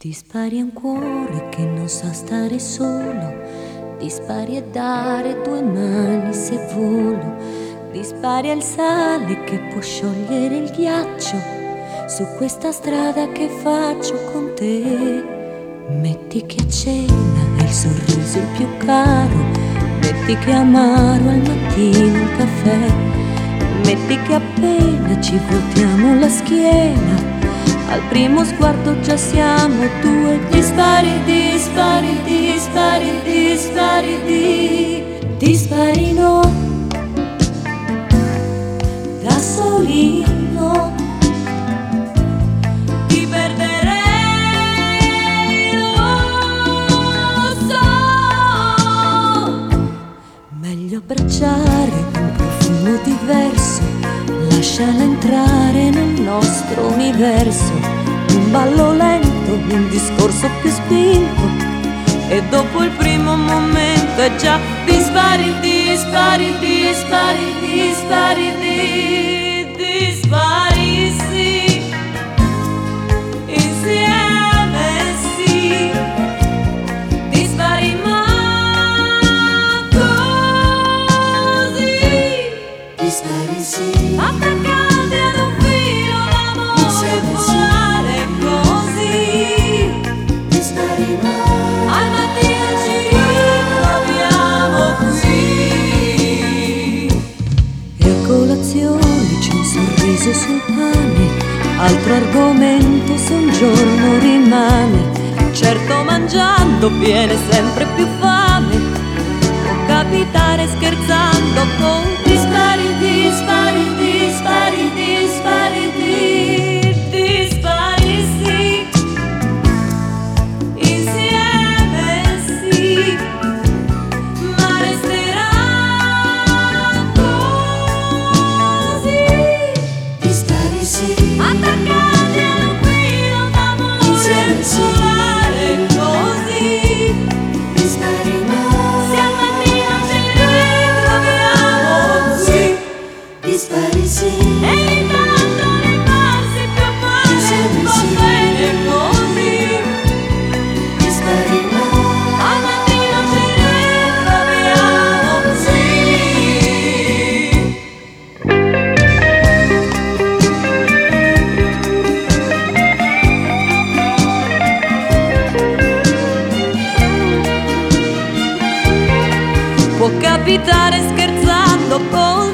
Dispari a un cuore che non sa stare solo, dispari a dare due mani se volo, dispari al sale che può sciogliere il ghiaccio su questa strada che faccio con te. Metti che a cena è il sorriso il più caro, metti che amaro al mattino il caffè, metti che appena ci voltiamo la schiena al primo sguardo già siamo due. Dispari, dispari, dispari, dispari, dispari no, da solino ti perderei, lo so. Meglio abbracciare un profumo diverso, lasciala entrare nel nostro universo, un ballo lento, un discorso più spinto, e dopo il primo momento è già dispari, dispari, dispari, dispari, dispari, sì, insieme sì, dispari ma così, dispari sì, attaccati ad un filo d'amore e volare così, dispari ma al mattino ci ritroviamo qui. E a colazione c'è un sorriso sul pane, altro argomento se un giorno rimane. Certo mangiando viene sempre più fame, può capitare scherzando con dispari, dispari, dispari, dispari, dispari sì, insieme sì, ma resterà così, dispari sì, attaccati ad un filo d'amore insieme sì, volare così. dispari ma Se al mattino ci ritroviamo qui, dispari sì, evitando di farsi più male, va bene così. dispari ma Al mattino ci ritroviamo qui. Può capitare scherzando con